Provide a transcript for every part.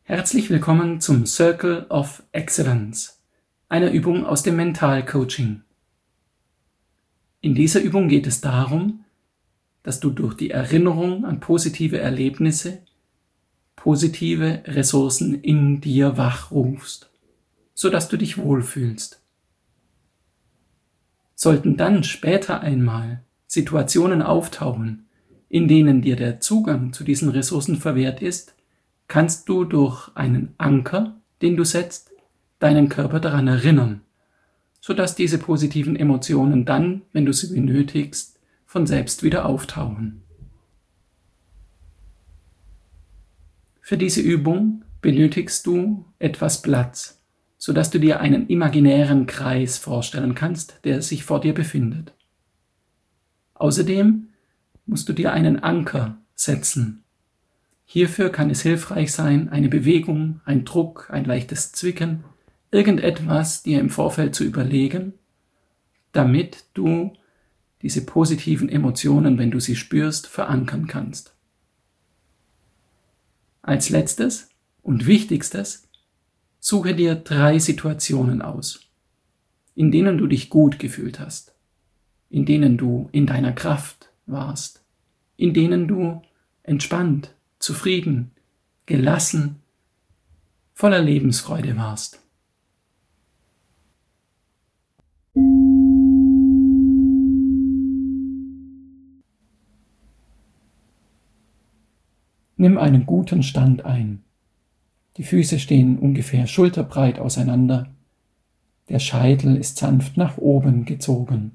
Herzlich willkommen zum Circle of Excellence, einer Übung aus dem Mentalcoaching. In dieser Übung geht es darum, dass du durch die Erinnerung an positive Erlebnisse positive Ressourcen in dir wachrufst, sodass du dich wohlfühlst. Sollten dann später einmal Situationen auftauchen, in denen dir der Zugang zu diesen Ressourcen verwehrt ist, kannst du durch einen Anker, den du setzt, deinen Körper daran erinnern, sodass diese positiven Emotionen dann, wenn du sie benötigst, von selbst wieder auftauchen. Für diese Übung benötigst du etwas Platz, sodass du dir einen imaginären Kreis vorstellen kannst, der sich vor dir befindet. Außerdem musst du dir einen Anker setzen. Hierfür kann es hilfreich sein, eine Bewegung, ein Druck, ein leichtes Zwicken, irgendetwas dir im Vorfeld zu überlegen, damit du diese positiven Emotionen, wenn du sie spürst, verankern kannst. Als letztes und wichtigstes, suche dir 3 Situationen aus, in denen du dich gut gefühlt hast, in denen du in deiner Kraft warst, in denen du entspannt, zufrieden, gelassen, voller Lebensfreude warst. Nimm einen guten Stand ein. Die Füße stehen ungefähr schulterbreit auseinander. Der Scheitel ist sanft nach oben gezogen.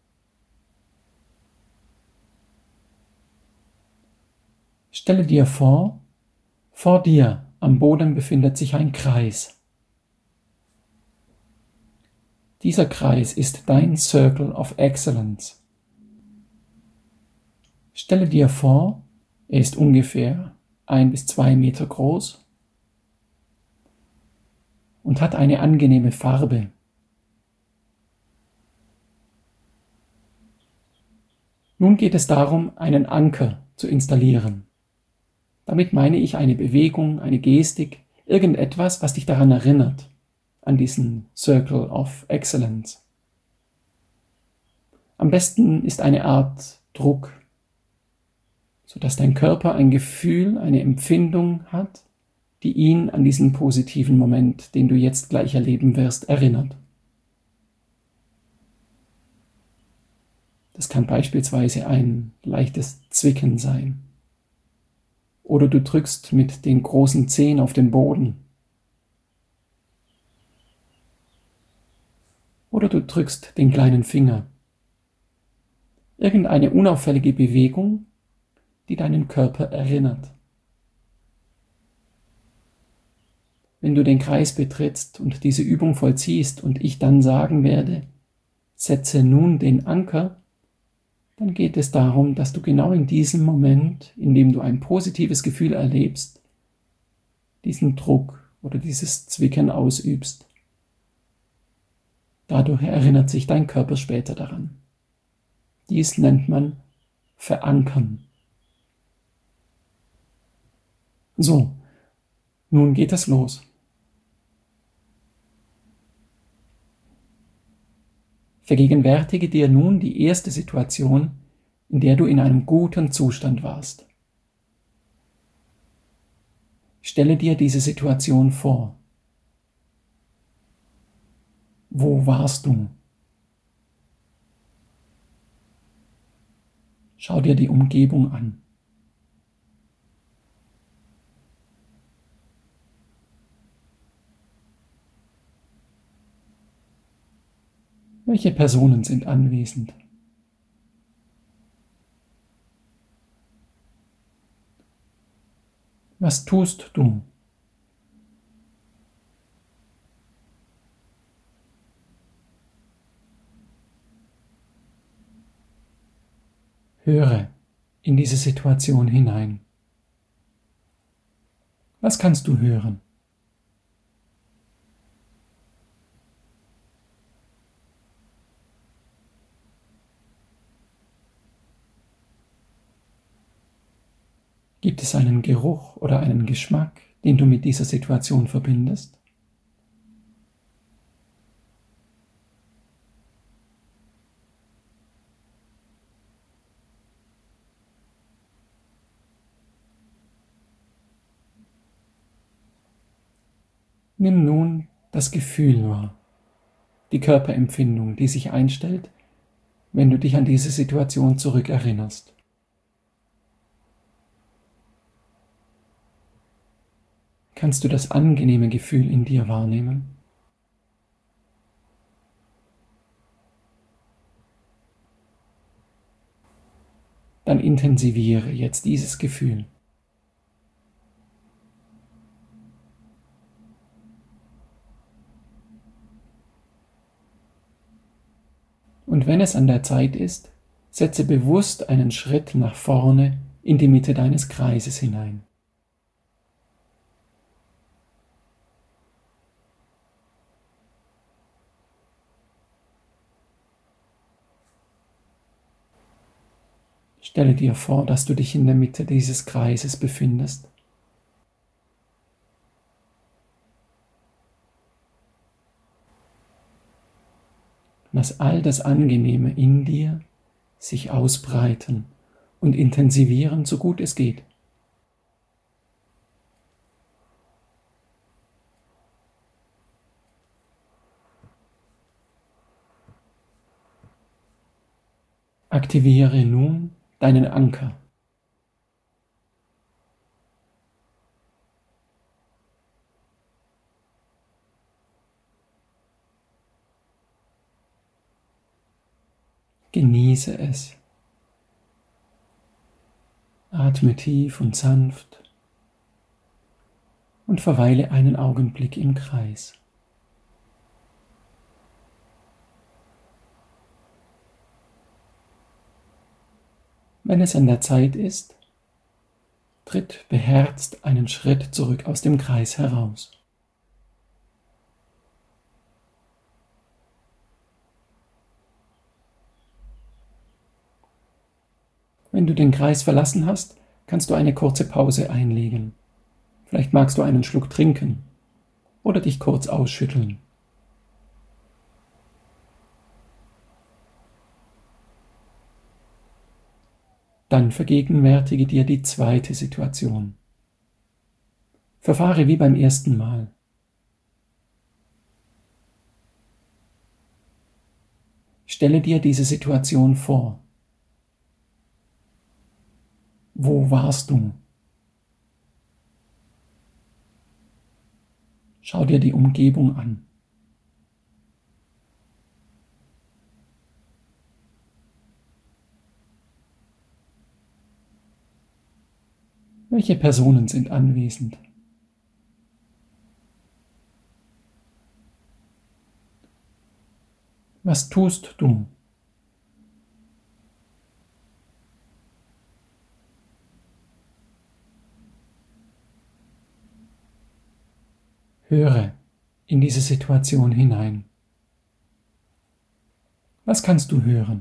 Stelle dir vor dir am Boden befindet sich ein Kreis. Dieser Kreis ist dein Circle of Excellence. Stelle dir vor, er ist ungefähr 1 bis 2 Meter groß und hat eine angenehme Farbe. Nun geht es darum, einen Anker zu installieren. Damit meine ich eine Bewegung, eine Gestik, irgendetwas, was dich daran erinnert, an diesen Circle of Excellence. Am besten ist eine Art Druck, sodass dein Körper ein Gefühl, eine Empfindung hat, die ihn an diesen positiven Moment, den du jetzt gleich erleben wirst, erinnert. Das kann beispielsweise ein leichtes Zwicken sein. Oder du drückst mit den großen Zehen auf den Boden. Oder du drückst den kleinen Finger. Irgendeine unauffällige Bewegung, die deinen Körper erinnert. Wenn du den Kreis betrittst und diese Übung vollziehst und ich dann sagen werde, setze nun den Anker, dann geht es darum, dass du genau in diesem Moment, in dem du ein positives Gefühl erlebst, diesen Druck oder dieses Zwicken ausübst. Dadurch erinnert sich dein Körper später daran. Dies nennt man Verankern. So, nun geht es los. Vergegenwärtige dir nun die erste Situation, in der du in einem guten Zustand warst. Stelle dir diese Situation vor. Wo warst du? Schau dir die Umgebung an. Welche Personen sind anwesend? Was tust du? Höre in diese Situation hinein. Was kannst du hören? Gibt es einen Geruch oder einen Geschmack, den du mit dieser Situation verbindest? Nimm nun das Gefühl wahr, die Körperempfindung, die sich einstellt, wenn du dich an diese Situation zurückerinnerst. Kannst du das angenehme Gefühl in dir wahrnehmen? Dann intensiviere jetzt dieses Gefühl. Und wenn es an der Zeit ist, setze bewusst einen Schritt nach vorne in die Mitte deines Kreises hinein. Stelle dir vor, dass du dich in der Mitte dieses Kreises befindest. Lass all das Angenehme in dir sich ausbreiten und intensivieren, so gut es geht. Aktiviere nun deinen Anker. Genieße es. Atme tief und sanft und verweile einen Augenblick im Kreis. Wenn es an der Zeit ist, tritt beherzt einen Schritt zurück aus dem Kreis heraus. Wenn du den Kreis verlassen hast, kannst du eine kurze Pause einlegen. Vielleicht magst du einen Schluck trinken oder dich kurz ausschütteln. Dann vergegenwärtige dir die zweite Situation. Verfahre wie beim ersten Mal. Stelle dir diese Situation vor. Wo warst du? Schau dir die Umgebung an. Welche Personen sind anwesend? Was tust du? Höre in diese Situation hinein. Was kannst du hören?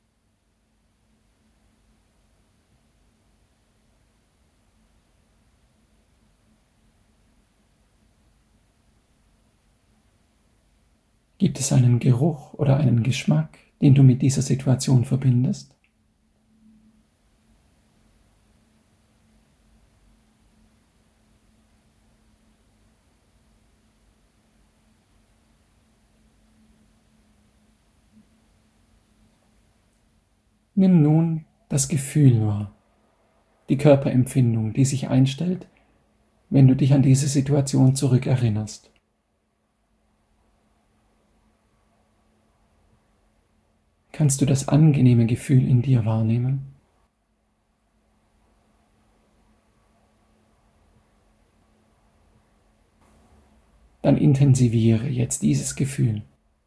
Gibt es einen Geruch oder einen Geschmack, den du mit dieser Situation verbindest? Nimm nun das Gefühl wahr, die Körperempfindung, die sich einstellt, wenn du dich an diese Situation zurückerinnerst. Kannst du das angenehme Gefühl in dir wahrnehmen? Dann intensiviere jetzt dieses Gefühl.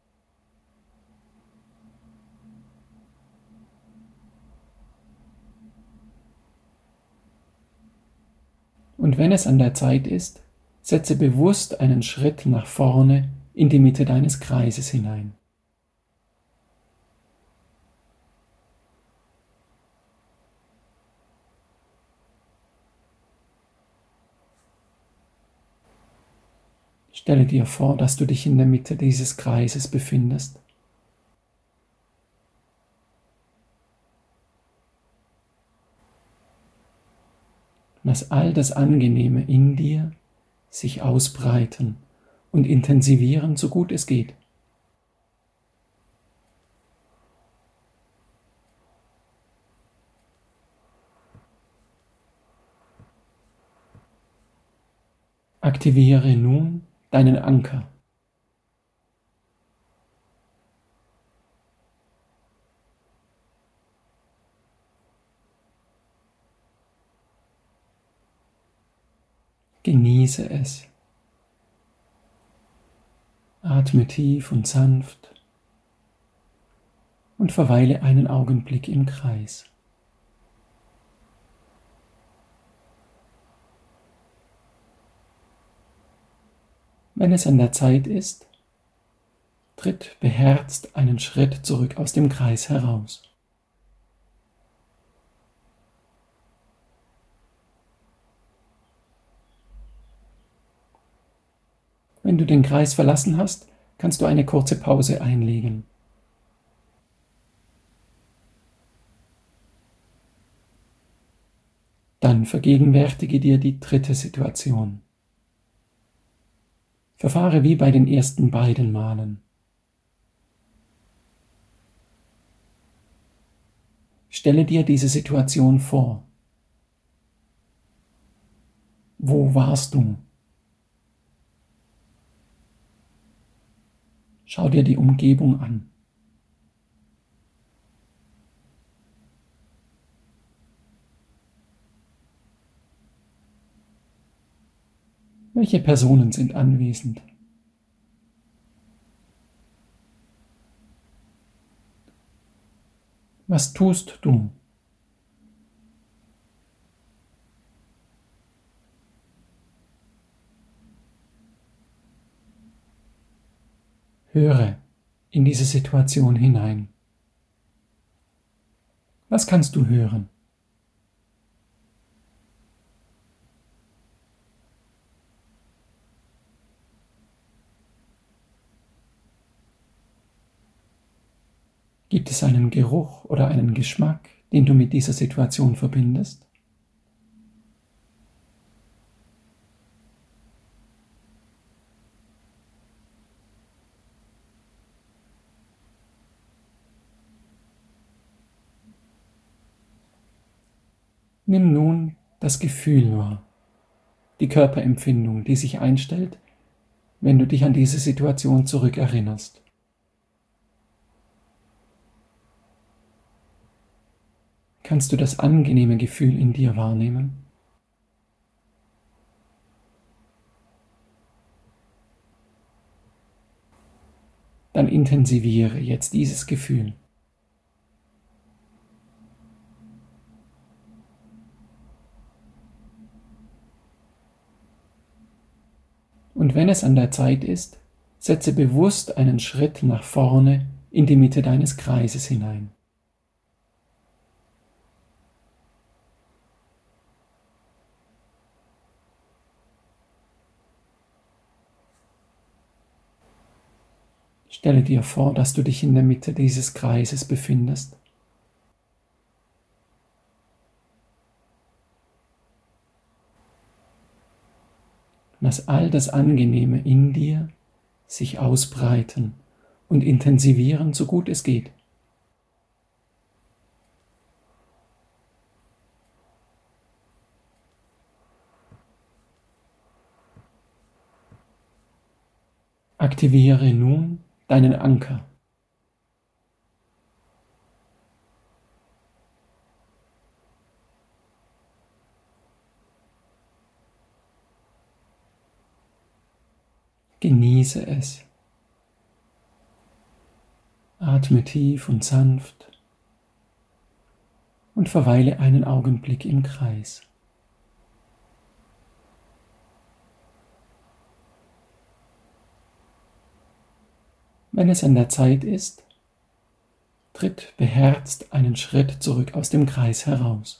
Und wenn es an der Zeit ist, setze bewusst einen Schritt nach vorne in die Mitte deines Kreises hinein. Stelle dir vor, dass du dich in der Mitte dieses Kreises befindest. Lass all das Angenehme in dir sich ausbreiten und intensivieren, so gut es geht. Aktiviere nun deinen Anker. Genieße es. Atme tief und sanft und verweile einen Augenblick im Kreis. Wenn es an der Zeit ist, tritt beherzt einen Schritt zurück aus dem Kreis heraus. Wenn du den Kreis verlassen hast, kannst du eine kurze Pause einlegen. Dann vergegenwärtige dir die dritte Situation. Verfahre wie bei den ersten beiden Malen. Stelle dir diese Situation vor. Wo warst du? Schau dir die Umgebung an. Welche Personen sind anwesend? Was tust du? Höre in diese Situation hinein. Was kannst du hören? Gibt es einen Geruch oder einen Geschmack, den du mit dieser Situation verbindest? Nimm nun das Gefühl wahr, die Körperempfindung, die sich einstellt, wenn du dich an diese Situation zurückerinnerst. Kannst du das angenehme Gefühl in dir wahrnehmen? Dann intensiviere jetzt dieses Gefühl. Und wenn es an der Zeit ist, setze bewusst einen Schritt nach vorne in die Mitte deines Kreises hinein. Stelle dir vor, dass du dich in der Mitte dieses Kreises befindest. Lass all das Angenehme in dir sich ausbreiten und intensivieren, so gut es geht. Aktiviere nun deinen Anker. Genieße es. Atme tief und sanft und verweile einen Augenblick im Kreis. Wenn es an der Zeit ist, tritt beherzt einen Schritt zurück aus dem Kreis heraus.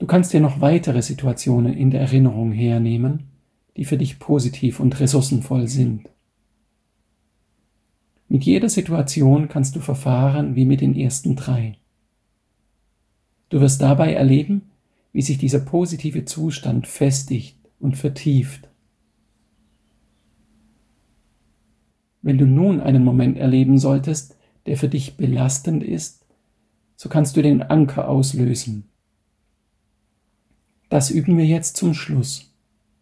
Du kannst dir noch weitere Situationen in der Erinnerung hernehmen, die für dich positiv und ressourcenvoll sind. Mit jeder Situation kannst du verfahren wie mit den ersten 3. Du wirst dabei erleben, wie sich dieser positive Zustand festigt und vertieft. Wenn du nun einen Moment erleben solltest, der für dich belastend ist, so kannst du den Anker auslösen. Das üben wir jetzt zum Schluss.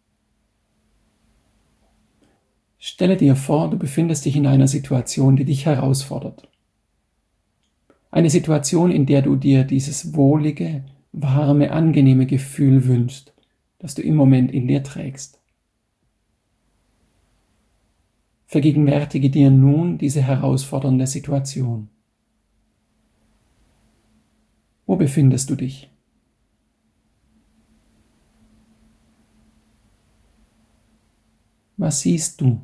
Stelle dir vor, du befindest dich in einer Situation, die dich herausfordert. Eine Situation, in der du dir dieses wohlige, warme, angenehme Gefühl wünschst, das du im Moment in dir trägst. Vergegenwärtige dir nun diese herausfordernde Situation. Wo befindest du dich? Was siehst du?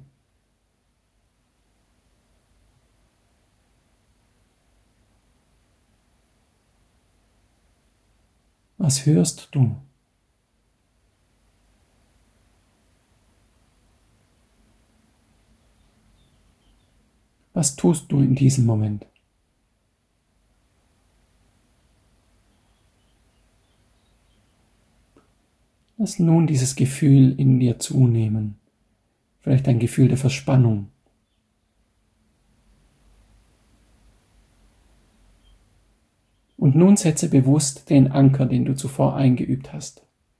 Was hörst du? Was tust du in diesem Moment? Lass nun dieses Gefühl in dir zunehmen. Vielleicht ein Gefühl der Verspannung. Und nun setze bewusst den Anker, den du zuvor eingeübt hast.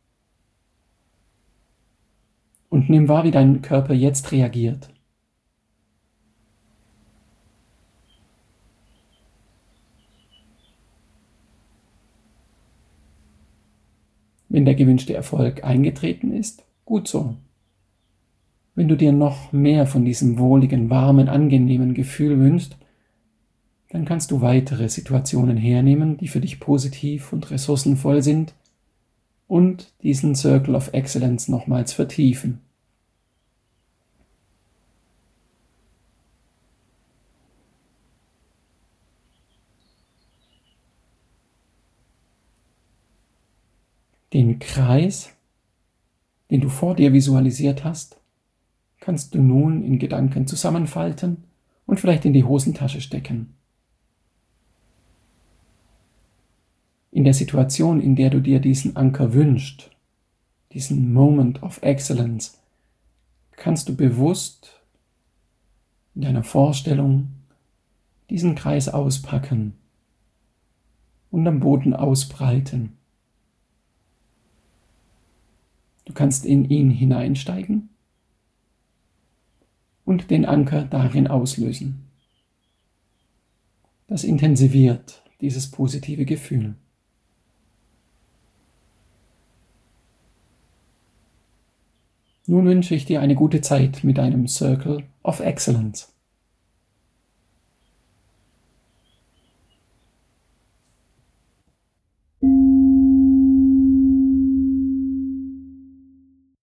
Und nimm wahr, wie dein Körper jetzt reagiert. Wenn der gewünschte Erfolg eingetreten ist, gut so. Wenn du dir noch mehr von diesem wohligen, warmen, angenehmen Gefühl wünschst, dann kannst du weitere Situationen hernehmen, die für dich positiv und ressourcenvoll sind und diesen Circle of Excellence nochmals vertiefen. Den Kreis, den du vor dir visualisiert hast, kannst du nun in Gedanken zusammenfalten und vielleicht in die Hosentasche stecken. In der Situation, in der du dir diesen Anker wünschst, diesen Moment of Excellence, kannst du bewusst in deiner Vorstellung diesen Kreis auspacken und am Boden ausbreiten. Du kannst in ihn hineinsteigen und den Anker darin auslösen. Das intensiviert dieses positive Gefühl. Nun wünsche ich dir eine gute Zeit mit deinem Circle of Excellence.